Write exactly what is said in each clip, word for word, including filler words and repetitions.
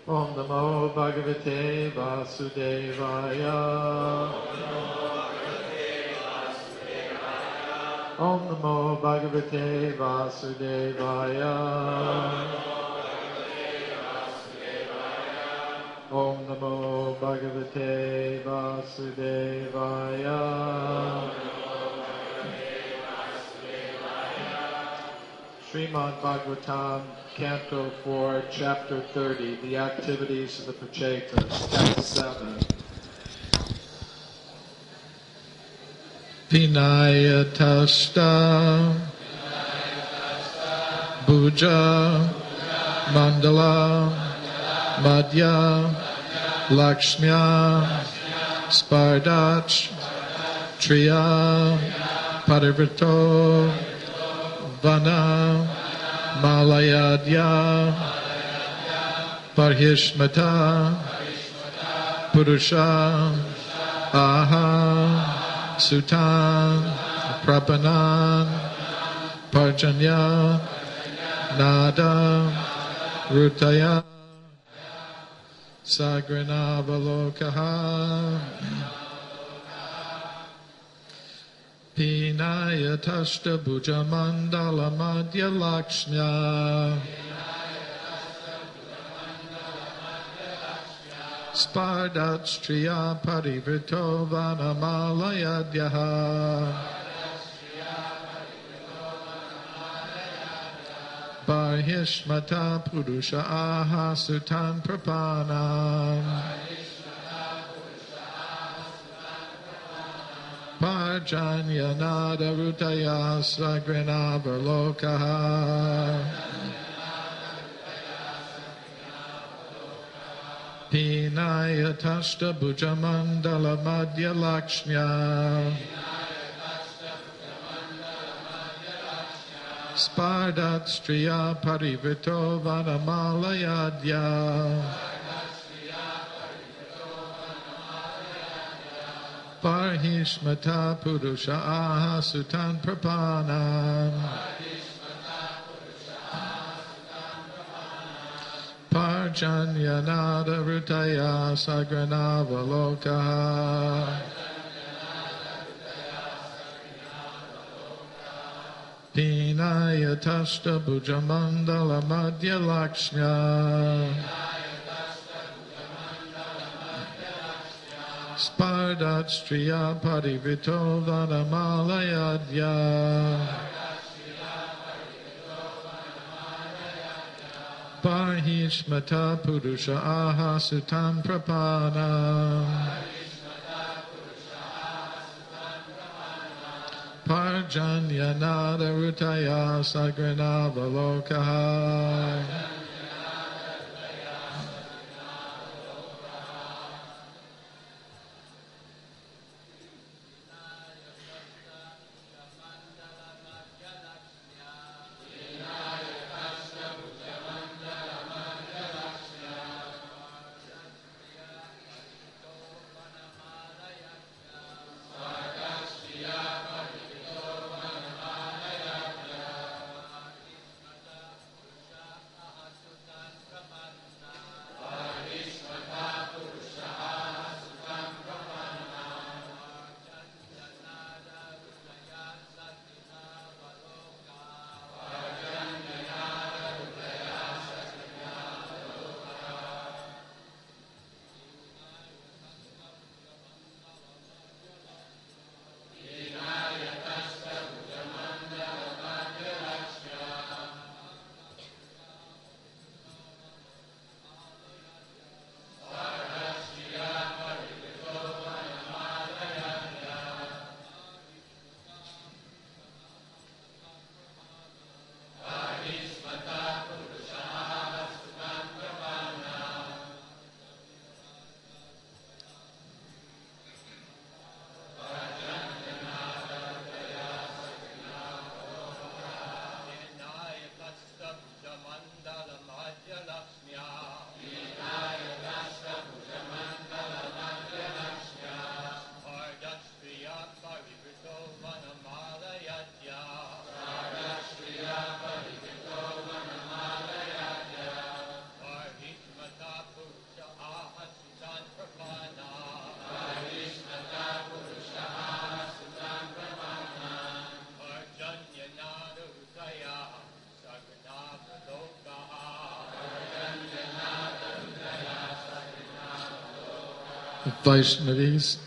Om Namo Bhagavate Vasudevaya. Om Namo Bhagavate Vasudevaya. Om Namo Bhagavate Vasudevaya. Srimad Bhagavatam, Canto four, Chapter thirty, The Activities of the Prachetas, Text seven. Vinayatasta Bhuja Mandala Madhya Lakshmya Spardach Triya Parivrito Vana Malayadya Parhishmata Purusha Aha Sutan Prapanan Parjanya Nada Rutaya Sagranavalokaha Pinayatashta Bhujamandala Madhya Lakshmya Spardachtriya Parivrito Vanamalayadyaha Barhishmata Purusha Aha Sutan Prapanam Parjanyanada Rutaya Sagranavarlokaha Pinayatashta Bhujamandala Madhya Lakshmya Spardachtriya Parivrito Vanamalayadya Parhishmata Purusha Aha Sutan Prapanam Parjanyanada Rutaya Sagranavalokaha Pinayatashta Bhujamandala Madhya Lakshmya Spardachtriya Parivrito Vanamalayadya Parhishmata Purusha Aha Sutan Prapanam Parjanyanada Rutaya Sagranavalokaha Vaishnavis.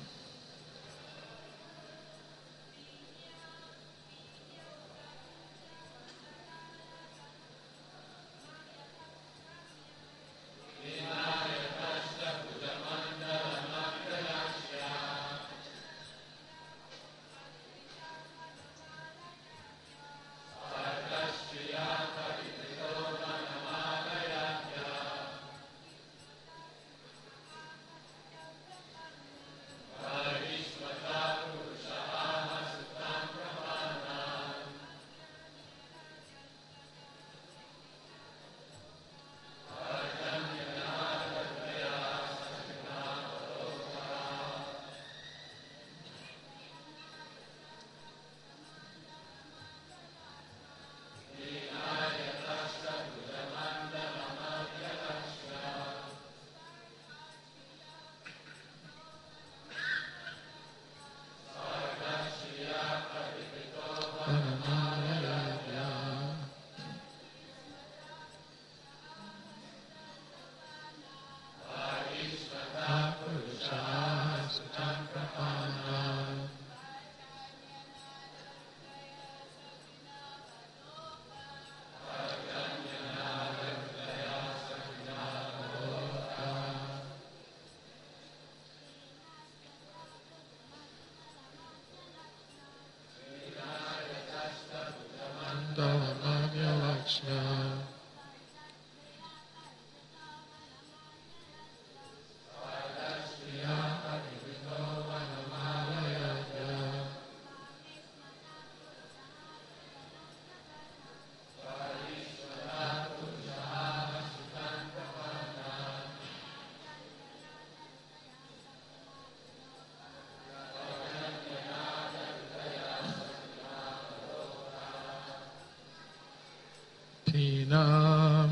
Tina,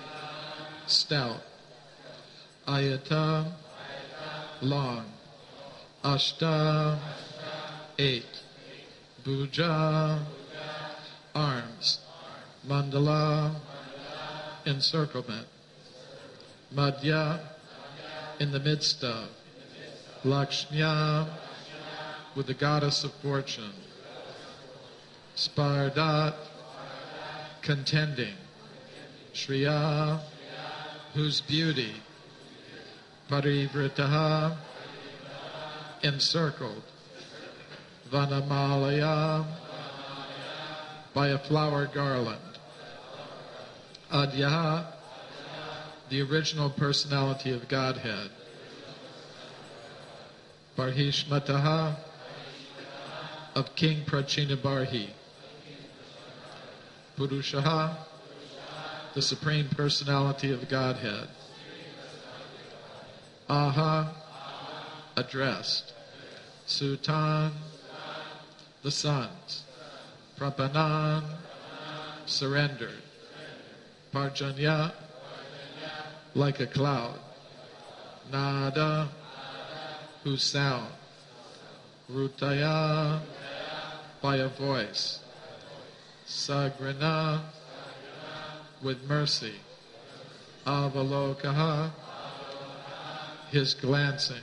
stout. Ayata, long. Ashta, eight. Bhuja, arms. Mandala, encirclement. Madhya, in the midst of. Lakshmya, with the goddess of fortune. Spardhat, contending. Shriya, whose beauty. Parivritaha, encircled. Vanamalaya, by a flower garland. Adhyaha, the original personality of Godhead. Barhishmataha, of King Prachinabarhi. Purushaha, the Supreme Personality of Godhead. Aha, addressed. Sutan, the sons. Prapanan, surrendered. Parjanya, like a cloud. Nada, whose sound. Rutaya, by a voice. Sagrana, with mercy. Avalokaha, his glancing.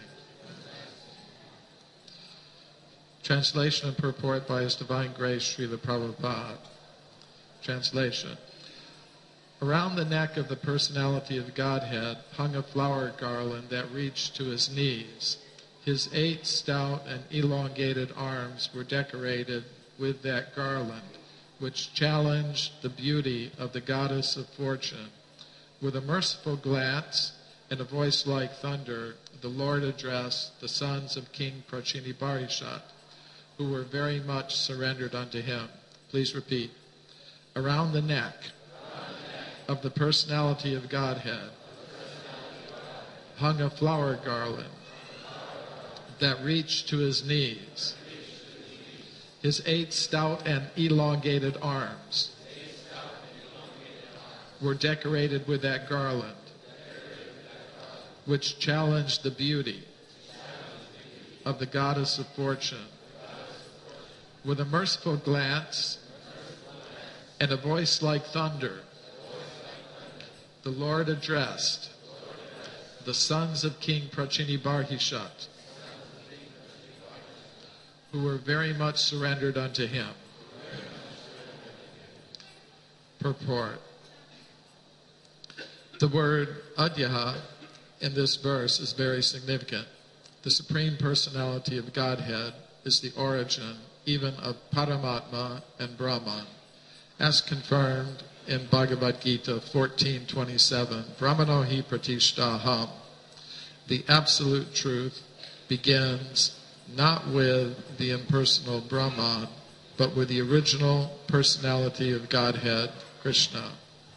Translation and purport by His Divine Grace, Srila Prabhupada. Translation. Around the neck of the personality of Godhead hung a flower garland that reached to his knees. His eight stout and elongated arms were decorated with that garland, which challenged the beauty of the goddess of fortune. With a merciful glance and a voice like thunder, the Lord addressed the sons of King Prachinabarhishat, who were very much surrendered unto him. Please repeat. Around the neck of the personality of Godhead hung a flower garland that reached to his knees. His eight stout and elongated arms were decorated with that garland, which challenged the beauty of the goddess of fortune. With a merciful glance and a voice like thunder, the Lord addressed the sons of King Prachinibarhishat, who were very much surrendered unto him. Purport. The word Adyaha in this verse is very significant. The Supreme Personality of Godhead is the origin even of Paramatma and Brahman, as confirmed in Bhagavad Gita fourteen twenty-seven, Brahmano hi pratishtaham. The absolute truth begins not with the impersonal Brahman, but with the original personality of Godhead, Krishna.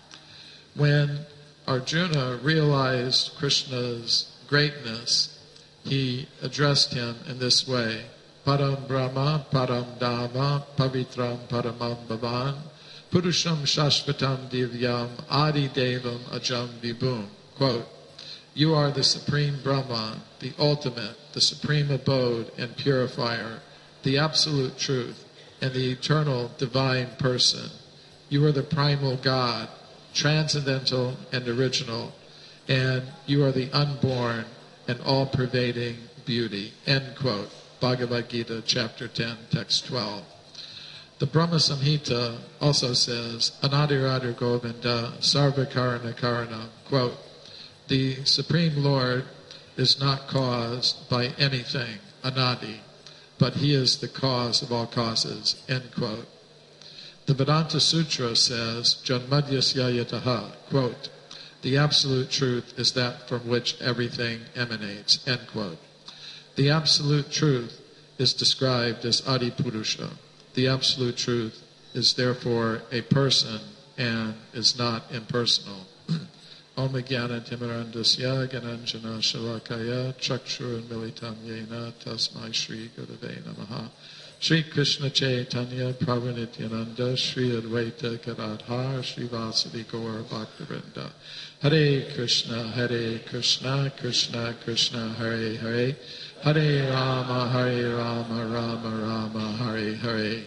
When Arjuna realized Krishna's greatness, he addressed him in this way, Param Brahma, Param Dhamma, Pavitram Paramam Bhavan, Purusham Shashvatam Divyam, Adi Devam Ajam Vibhum. Quote, you are the supreme Brahman, the ultimate, the supreme abode and purifier, the absolute truth, and the eternal divine person. You are the primal God, transcendental and original, and you are the unborn and all-pervading beauty. End quote. Bhagavad Gita, chapter ten, text twelve. The Brahma Samhita also says, Anadirada Govinda Sarvakarana Karana. Quote, the Supreme Lord is not caused by anything, Anadi, but he is the cause of all causes. End quote. The Vedanta Sutra says, Janmadyasya yataha, quote, the absolute truth is that from which everything emanates, end quote. The absolute truth is described as Adi Purusha. The absolute truth is therefore a person and is not impersonal. Om Jnana Timirandasya Gananjana Shalakaya Chakshur Militam Yena Tasmai Shri Gurave Namaha. Shri Krishna Chaitanya Prabhu Nityananda Shri Advaita Gadadhar Shri Vasadi Gaur Bhaktivinoda. Hare Krishna Hare Krishna Krishna Krishna Hare Hare Hare Rama Hare Rama Rama Rama Hare Hare.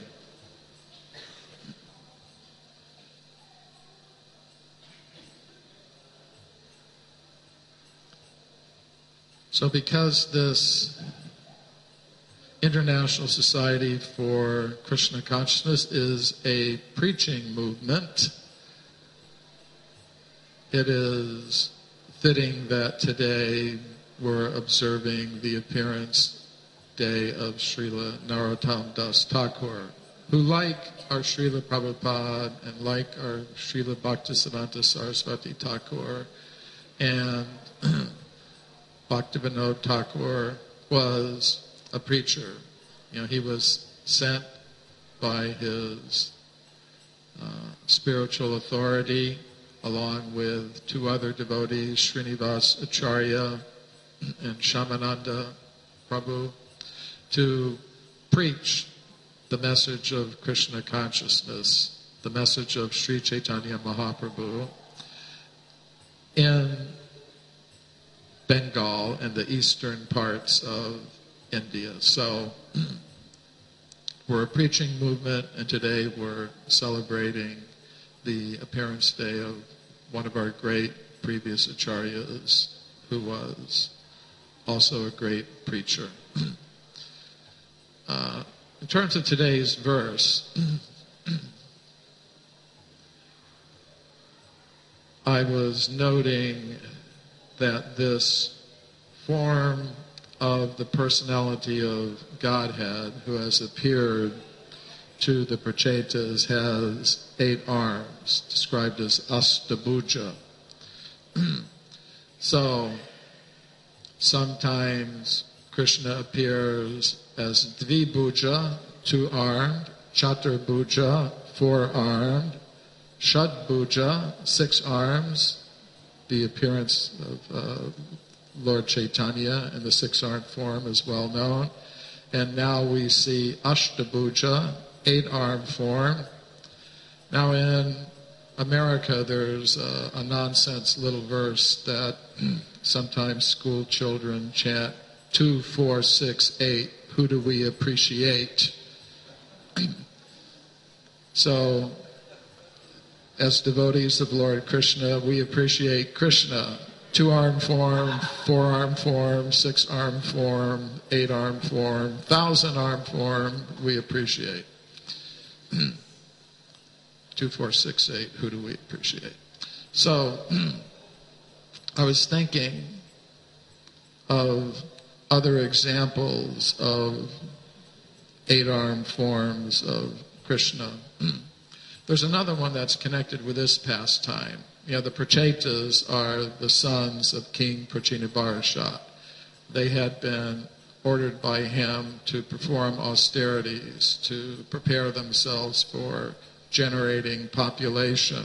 So because this International Society for Krishna Consciousness is a preaching movement, it is fitting that today we're observing the appearance day of Srila Narottam Das Thakur, who, like our Srila Prabhupada and like our Srila Bhaktisiddhanta Saraswati Thakur and Bhaktivinoda Thakur, was a preacher. You know, he was sent by his uh, spiritual authority, along with two other devotees, Srinivas Acharya and Shamananda Prabhu, to preach the message of Krishna consciousness, the message of Sri Chaitanya Mahaprabhu in Bengal and the eastern parts of India. So we're a preaching movement, and today we're celebrating the appearance day of one of our great previous acharyas, who was also a great preacher. uh, in terms of today's verse, I was noting that this form of the personality of Godhead, who has appeared to the Prachetas, has eight arms, described as Astabhuja. So sometimes Krishna appears as Dvibhuja, two-armed, Chaturbhuja, four-armed, Shadbhuja, six arms, the appearance of uh, Lord Chaitanya in the six-armed form is well known. And now we see Ashtabhuja, eight-armed form. Now in America there's a, a nonsense little verse that sometimes school children chant, two, four, six, eight, who do we appreciate? So, as devotees of Lord Krishna, we appreciate Krishna, two-arm form, four-arm form, six-arm form, eight-arm form, thousand-arm form, we appreciate. Two, four, six, eight, who do we appreciate? So I was thinking of other examples of eight-arm forms of Krishna. There's another one that's connected with this pastime. You know, the Prachetas are the sons of King Prachinabarashat. They had been ordered by him to perform austerities, to prepare themselves for generating population.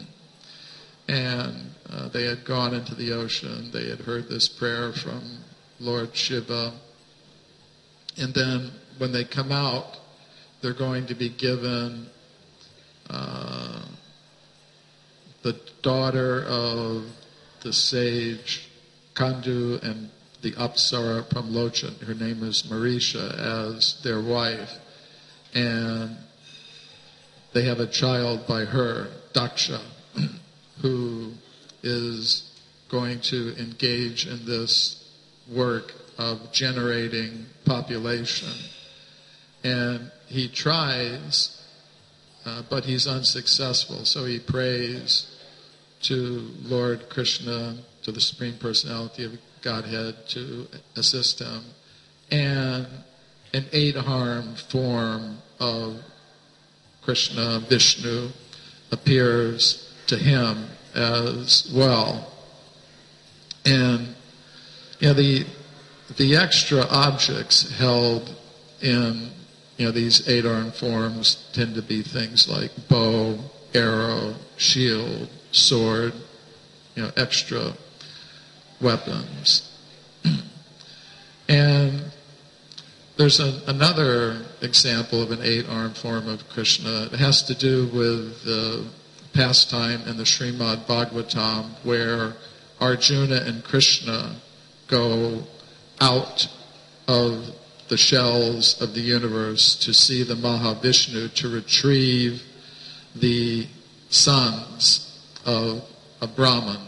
And uh, they had gone into the ocean. They had heard this prayer from Lord Shiva. And then when they come out, they're going to be given uh, the daughter of the sage Kandu and the Apsara from Lochan. Her name is Marisha, as their wife. And they have a child by her, Daksha, who is going to engage in this work of generating population. And he tries, uh, but he's unsuccessful. So he prays to Lord Krishna, to the Supreme Personality of Godhead, to assist him. And an eight-armed form of Krishna, Vishnu, appears to him as well. And you know, the the extra objects held in you know these eight-armed forms tend to be things like bow, arrow, shield, sword, you know, extra weapons. And there's a, another example of an eight-armed form of Krishna. It has to do with the pastime in the Srimad Bhagavatam where Arjuna and Krishna go out of the shells of the universe to see the Mahavishnu, to retrieve the sons of a Brahman.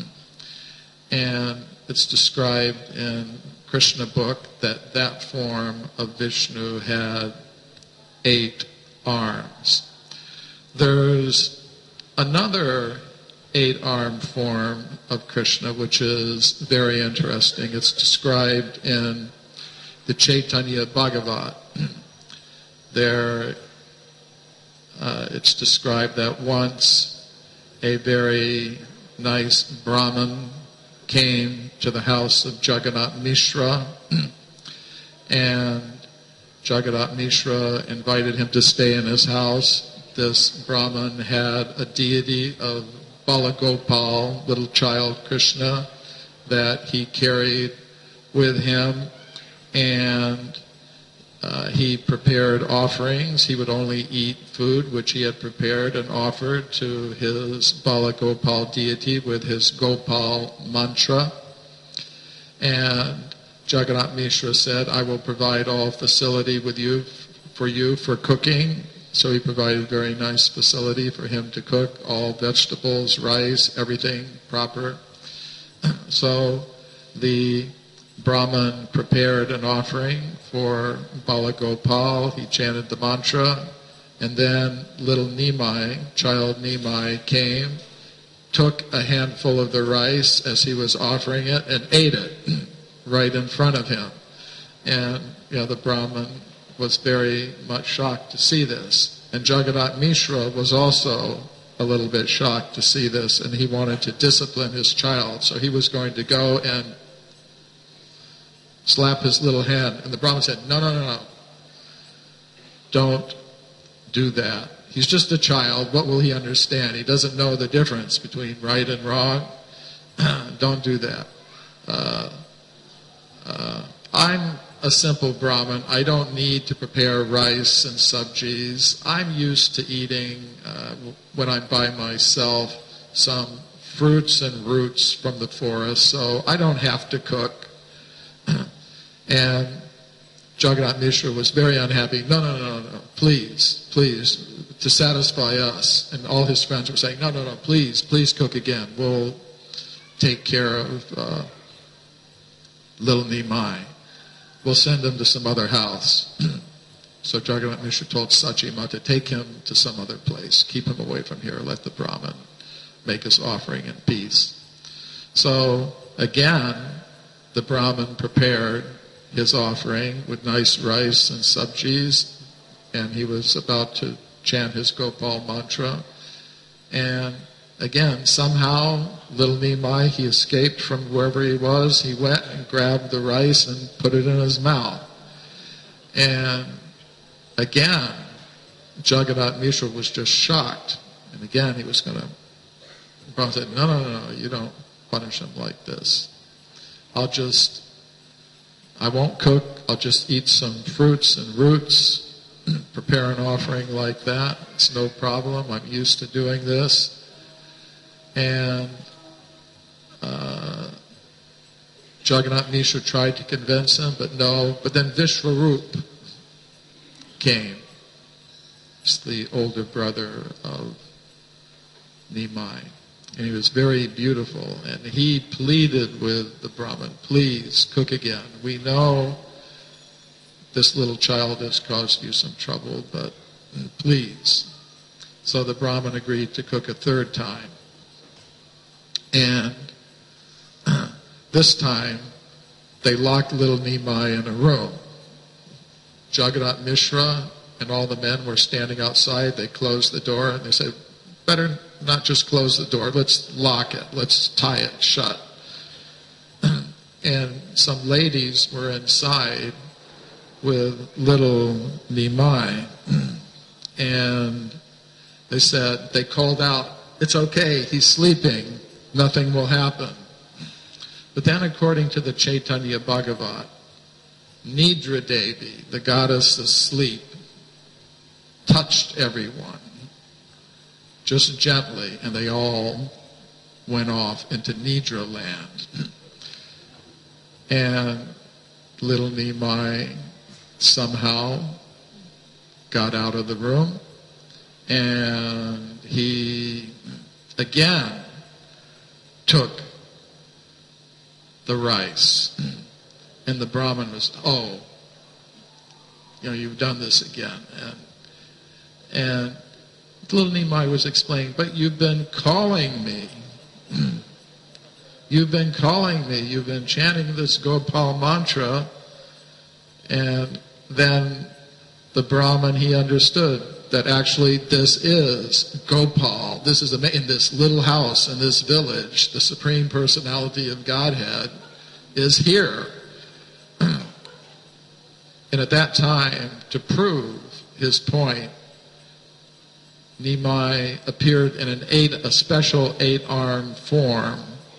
And it's described in Krishna book that that form of Vishnu had eight arms. There's another eight-armed form of Krishna which is very interesting. It's described in the Chaitanya Bhagavat. There, uh, it's described that once a very nice Brahmin came to the house of Jagannath Mishra, and Jagannath Mishra invited him to stay in his house. This Brahmin had a deity of Balagopal, little child Krishna, that he carried with him, and uh, he prepared offerings. He would only eat food which he had prepared and offered to his Balagopal deity with his Gopal mantra. And Jagannath Mishra said, I will provide all facility with you for you for cooking. So he provided a very nice facility for him to cook, all vegetables, rice, everything proper. So the Brahman prepared an offering for Balagopal. He chanted the mantra, and then little Nimai, child Nimai, came, took a handful of the rice as he was offering it, and ate it right in front of him. And you know, the Brahman was very much shocked to see this. And Jagannath Mishra was also a little bit shocked to see this, and he wanted to discipline his child. So he was going to go and slap his little hand. And the Brahman said, no, no, no, no. Don't do that. He's just a child. What will he understand? He doesn't know the difference between right and wrong. Don't do that. Uh, uh, I'm a simple Brahmin. I don't need to prepare rice and sabjis. I'm used to eating, uh, when I'm by myself, some fruits and roots from the forest, so I don't have to cook. And Jagannath Mishra was very unhappy. No, no, no, no, please, please, to satisfy us. And all his friends were saying, no, no, no, please, please cook again. We'll take care of uh, little Nimai. We'll send him to some other house. So Jagannath Mishra told Sachima to take him to some other place. Keep him away from here. Let the Brahmin make his offering in peace. So again, the Brahmin prepared his offering with nice rice and sabjis, and he was about to chant his Gopal mantra. And again, somehow, little Nimai, he escaped from wherever he was. He went and grabbed the rice and put it in his mouth. And again, Jagannath Mishra was just shocked. And again, he was going to... The Brahmin said, no, no, no, no, you don't punish him like this. I'll just... I won't cook. I'll just eat some fruits and roots, prepare an offering like that. It's no problem. I'm used to doing this. And uh, Jagannath Mishra tried to convince him, but no. But then Vishwarup came. It's the older brother of Nimai. And he was very beautiful. And he pleaded with the Brahmin, please cook again. We know this little child has caused you some trouble, but please. So the Brahmin agreed to cook a third time. And this time, they locked little Nimai in a room. Jagannath Mishra and all the men were standing outside. They closed the door and they said, better not just close the door, let's lock it, let's tie it shut. And some ladies were inside with little Nimai, and they said, they called out, it's okay, he's sleeping, nothing will happen. But then according to the Chaitanya Bhagavat, Nidra Devi, the goddess of sleep, touched everyone, just gently, and they all went off into Nidra land. And little Nimai somehow got out of the room, and he again took the rice. And the Brahmin was, oh, you know, you've done this again. And, and little Nimai was explaining, but you've been calling me. You've been calling me. You've been chanting this Gopal mantra. And then the Brahmin, he understood that actually this is Gopal. This is a, in this little house, in this village, the Supreme Personality of Godhead is here. And at that time, to prove his point, Nimai appeared in an eight, a special eight-armed form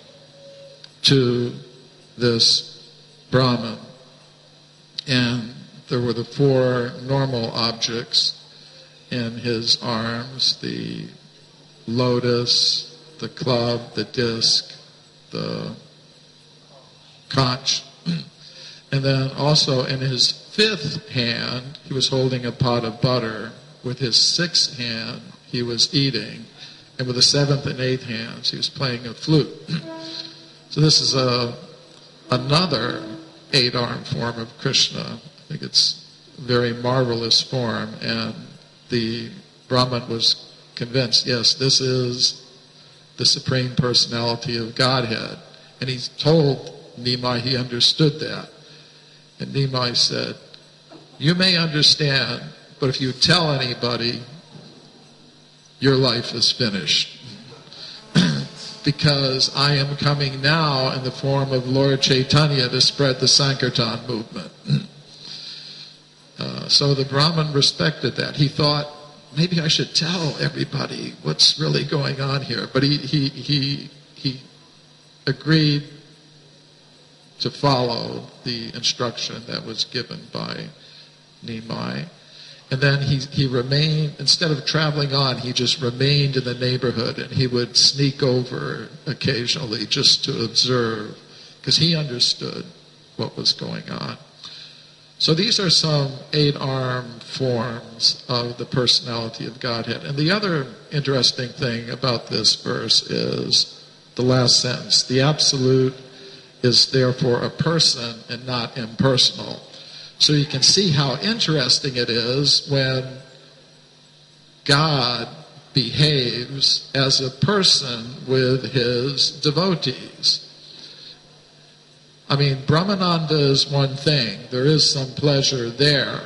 to this Brahmin. And there were the four normal objects in his arms, the lotus, the club, the disc, the conch. And then also in his fifth hand, he was holding a pot of butter. With his sixth hand, he was eating. And with the seventh and eighth hands, he was playing a flute. So this is a another eight-armed form of Krishna. I think it's a very marvelous form. And the Brahmin was convinced, yes, this is the Supreme Personality of Godhead. And he told Nimai he understood that. And Nimai said, you may understand, but if you tell anybody, your life is finished. Because I am coming now in the form of Lord Chaitanya to spread the Sankirtan movement. Uh, so the Brahmin respected that. He thought, maybe I should tell everybody what's really going on here. But he he he, he agreed to follow the instruction that was given by Nimai. And then he, he remained, instead of traveling on, he just remained in the neighborhood, and he would sneak over occasionally just to observe, because he understood what was going on. So these are some eight-armed forms of the personality of Godhead. And the other interesting thing about this verse is the last sentence. The absolute is therefore a person and not impersonal. So you can see how interesting it is when God behaves as a person with his devotees. I mean, Brahmananda is one thing. There is some pleasure there.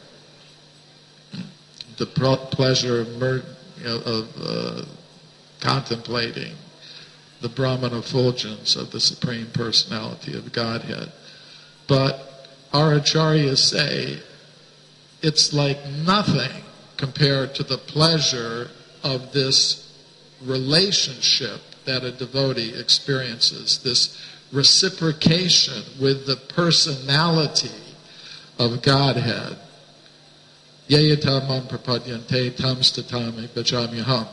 The pleasure of, mer- you know, of uh, contemplating the Brahman effulgence of the Supreme Personality of Godhead. But our acharyas say it's like nothing compared to the pleasure of this relationship that a devotee experiences, this reciprocation with the personality of Godhead. Yayata mam prapadyante tam statami bhajamyaham.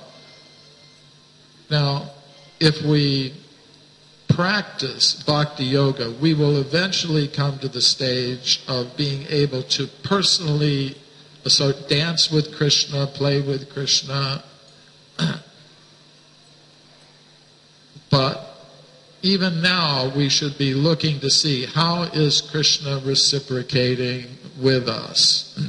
Now, if we practice bhakti yoga, we will eventually come to the stage of being able to personally so dance with Krishna, play with Krishna. But even now, we should be looking to see how is Krishna reciprocating with us.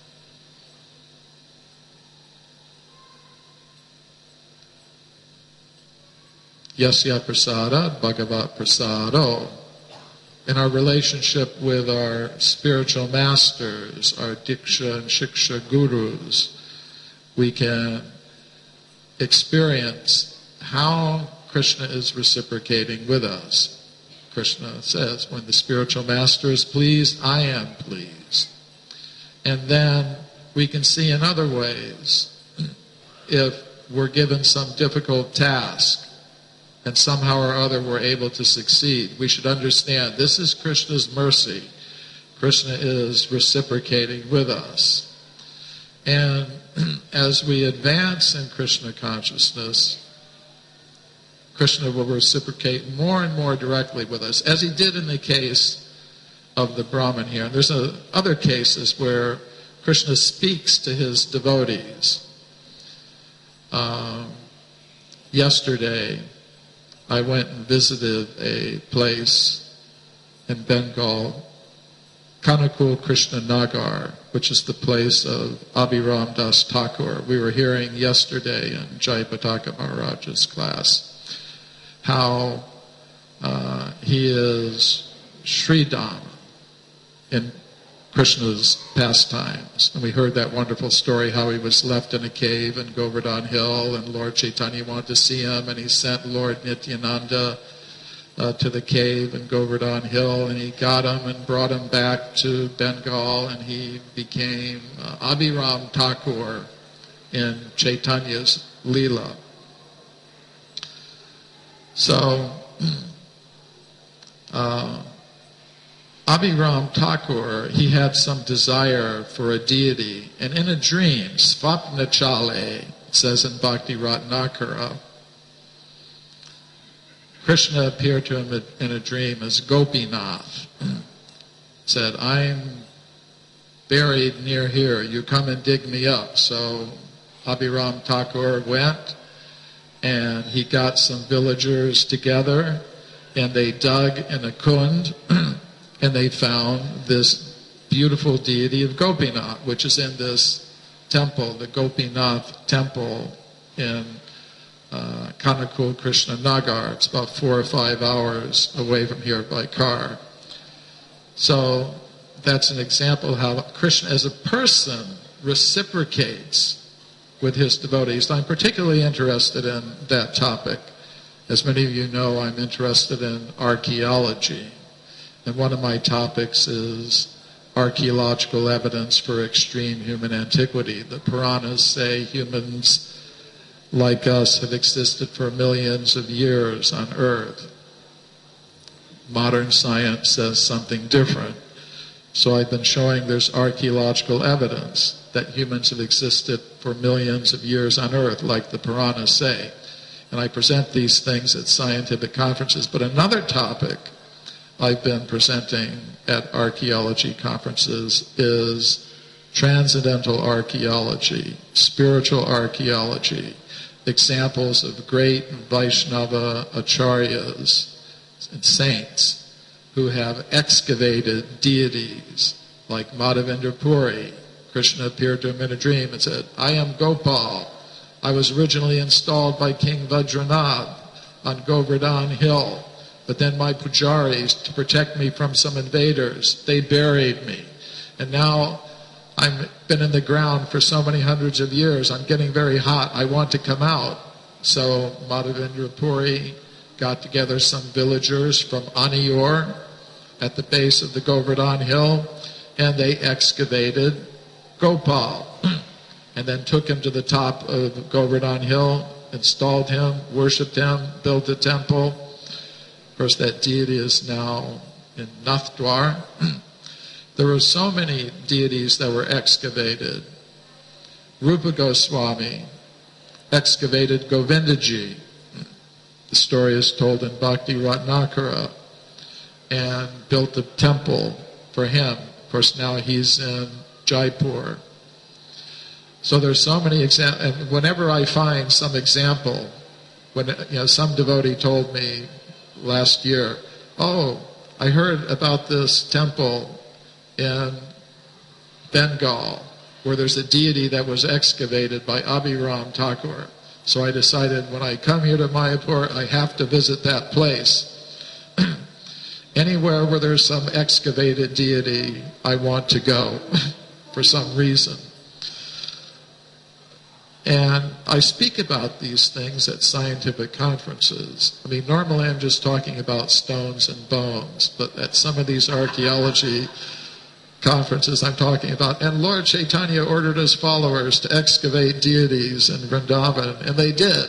Yasya prasada, bhagavat prasado. In our relationship with our spiritual masters, our diksha and shiksha gurus, we can experience how Krishna is reciprocating with us. Krishna says, when the spiritual master is pleased, I am pleased. And then we can see in other ways, if we're given some difficult task, and somehow or other we're able to succeed, we should understand this is Krishna's mercy. Krishna is reciprocating with us. And as we advance in Krishna consciousness, Krishna will reciprocate more and more directly with us, as he did in the case of the Brahman here. And there's a, other cases where Krishna speaks to his devotees. Um, yesterday, I went and visited a place in Bengal, Kanakul Krishna Nagar, which is the place of Abhiram Das Thakur. We were hearing yesterday in Jayapataka Maharaj's class how uh, he is Sridham in Krishna's pastimes. And we heard that wonderful story how he was left in a cave in Govardhan Hill and Lord Chaitanya wanted to see him and he sent Lord Nityananda uh, to the cave in Govardhan Hill and he got him and brought him back to Bengal and he became uh, Abhiram Thakur in Chaitanya's Leela. So, uh, Abhiram Thakur, he had some desire for a deity, and in a dream, Svapna Chale, it says in Bhakti Ratnakara, Krishna appeared to him in a dream as Gopinath. Said, I'm buried near here, you come and dig me up. So Abhiram Thakur went, and he got some villagers together, and they dug in a kund, and they found this beautiful deity of Gopinath, which is in this temple, the Gopinath temple in uh, Kanakul Krishna Nagar. It's about four or five hours away from here by car. So that's an example of how Krishna as a person reciprocates with his devotees. I'm particularly interested in that topic. As many of you know, I'm interested in archaeology. And one of my topics is archaeological evidence for extreme human antiquity. The Puranas say humans like us have existed for millions of years on Earth. Modern science says something different. So I've been showing there's archaeological evidence that humans have existed for millions of years on Earth, like the Puranas say. And I present these things at scientific conferences. But another topic I've been presenting at archaeology conferences is transcendental archaeology, spiritual archaeology. examples of great Vaishnava acharyas and saints who have excavated deities, like Madhavendra Puri. Krishna appeared to him in a dream and said, "I am Gopal. I was originally installed by King Vajranath on Govardhan Hill, but then my pujaris, to protect me from some invaders, they buried me. And now I've been in the ground for so many hundreds of years, I'm getting very hot, I want to come out." So Madhavendra Puri got together some villagers from Anior at the base of the Govardhan Hill, and they excavated Gopal, and then took him to the top of Govardhan Hill, installed him, worshipped him, built a temple. Of course, that deity is now in Nathdwar. There were so many deities that were excavated. Rupa Goswami excavated Govindaji. The story is told in Bhakti Ratnakara, and built a temple for him. Of course, now he's in Jaipur. So there's so many examples, and whenever I find some example, when you know some devotee told me last year, "Oh, I heard about this temple in Bengal where there's a deity that was excavated by Abhiram Thakur. So I decided when I come here to Mayapur, I have to visit that place." Anywhere where there's some excavated deity, I want to go for some reason. And I speak about these things at scientific conferences. I mean, normally I'm just talking about stones and bones, but at some of these archaeology conferences I'm talking about, and Lord Chaitanya ordered his followers to excavate deities in Vrindavan, and they did.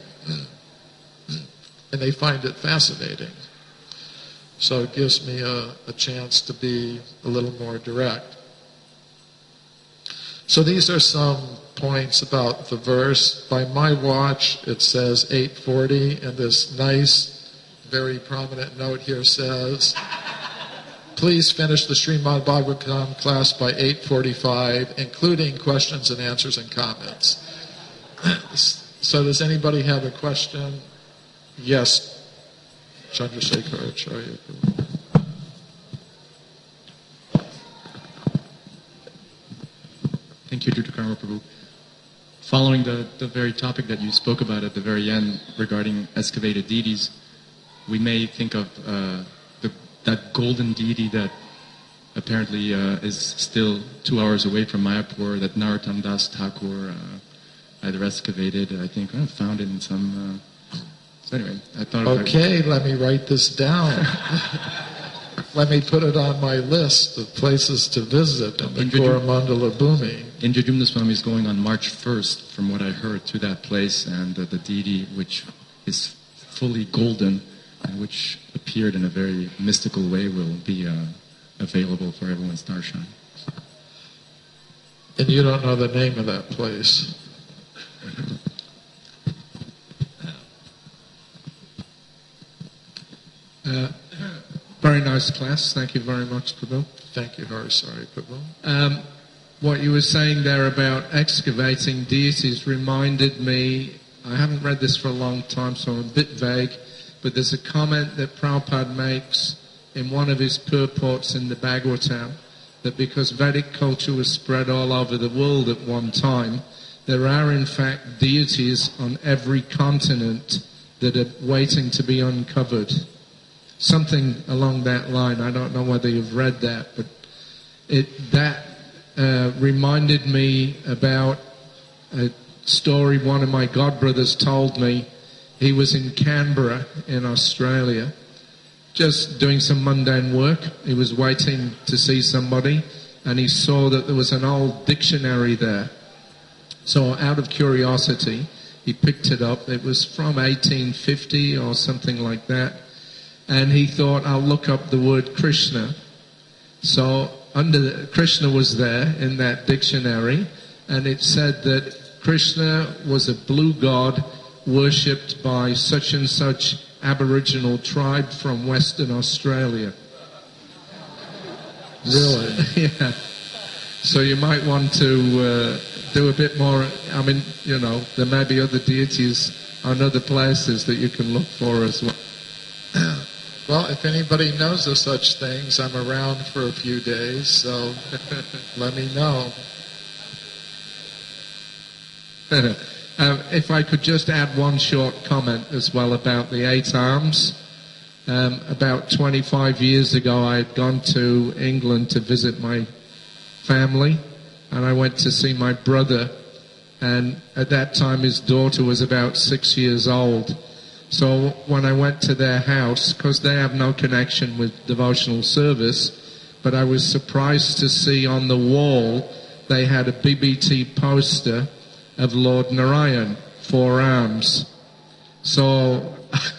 And they find it fascinating. So it gives me a, a chance to be a little more direct. So these are some points about the verse. By my watch, it says eight forty, and this nice, very prominent note here says, "Please finish the Srimad Bhagavatam class by eight forty-five, including questions and answers and comments." So does anybody have a question? Yes, Chandrasekhar Acharya. Thank you, Dutta Prabhu. Following the, the very topic that you spoke about at the very end regarding excavated deities, we may think of uh, the, that golden deity that apparently uh, is still two hours away from Mayapur, that Narottam Das Thakur uh, either excavated, I think, uh, found it in some... Uh, so anyway, I thought... Okay, I, let me write this down. Let me put it on my list of places to visit in the Coromandala Bhumi. Indradyumna Swami is going on March first, from what I heard, to that place, and uh, the deity, which is fully golden, and which appeared in a very mystical way, will be uh, available for everyone's darshan. And you don't know the name of that place? Uh, very nice class. Thank you very much, Prabhu. Thank you, Hari Sari Prabhu. Um, what you were saying there about excavating deities reminded me, I haven't read this for a long time, so I'm a bit vague, but there's a comment that Prabhupada makes in one of his purports in the Bhagavatam, that because Vedic culture was spread all over the world at one time, there are in fact deities on every continent that are waiting to be uncovered. Something along that line. I don't know whether you've read that, but it that uh, reminded me about a story one of my godbrothers told me. He was in Canberra in Australia, just doing some mundane work. He was waiting to see somebody, and he saw that there was an old dictionary there. So out of curiosity, he picked it up. It was from eighteen fifty or something like that. And he thought, I'll look up the word Krishna. So under the, Krishna was there in that dictionary, and it said that Krishna was a blue god worshipped by such and such Aboriginal tribe from Western Australia. Really? Yeah. So you might want to uh, do a bit more. I mean, you know, there may be other deities on other places that you can look for as well. Well, if anybody knows of such things, I'm around for a few days, so let me know. um, if I could just add one short comment as well about the eight arms. Um, about twenty-five years ago, I had gone to England to visit my family, and I went to see my brother, and at that time his daughter was about six years old. So when I went to their house, because they have no connection with devotional service, but I was surprised to see on the wall they had a B B T poster of Lord Narayan, four arms. So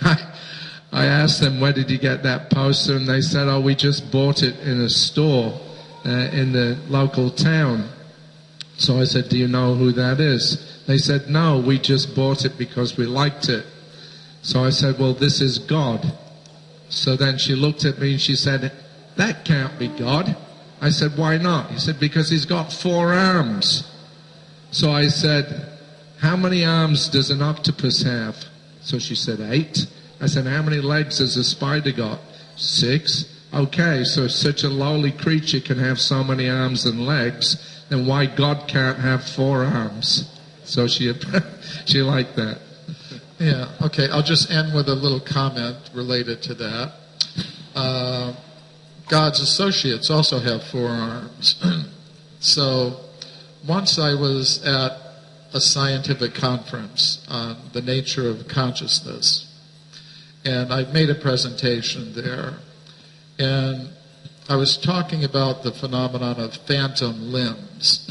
I asked them, where did you get that poster? And they said, oh, we just bought it in a store uh, in the local town. So I said, do you know who that is? They said, no, we just bought it because we liked it. So I said, well, this is God. So then she looked at me and she said, that can't be God. I said, why not? He said, because he's got four arms. So I said, how many arms does an octopus have? So she said, eight. I said, how many legs has a spider got? Six. Okay, so if such a lowly creature can have so many arms and legs, then why God can't have four arms? So she, she liked that. Yeah, okay, I'll just end with a little comment related to that. Uh, God's associates also have four arms. So once I was at a scientific conference on the nature of consciousness, and I made a presentation there, and I was talking about the phenomenon of phantom limbs.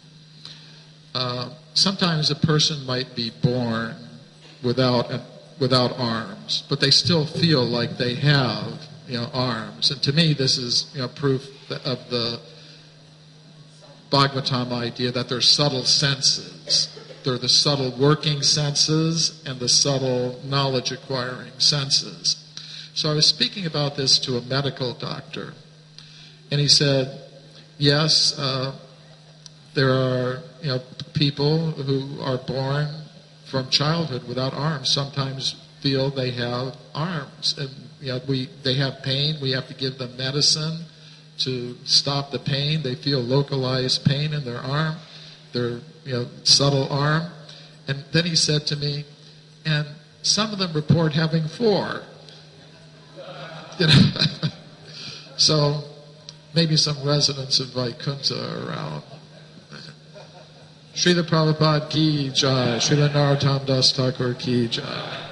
uh, sometimes a person might be born without uh, without arms, but they still feel like they have, you know, arms. And to me, this is, you know, proof of the Bhagavatam idea that there's subtle senses. They're the subtle working senses and the subtle knowledge-acquiring senses. So I was speaking about this to a medical doctor, and he said, yes, uh, there are, you know, people who are born from childhood without arms sometimes feel they have arms, and you know, we they have pain. We have to give them medicine to stop the pain. They feel localized pain in their arm, their you know subtle arm. And then he said to me, and some of them report having four. You know, so maybe some residents of Vaikuntha are around. Srila Prabhupada ki jai, Srila Narottam Das Thakur ki jai.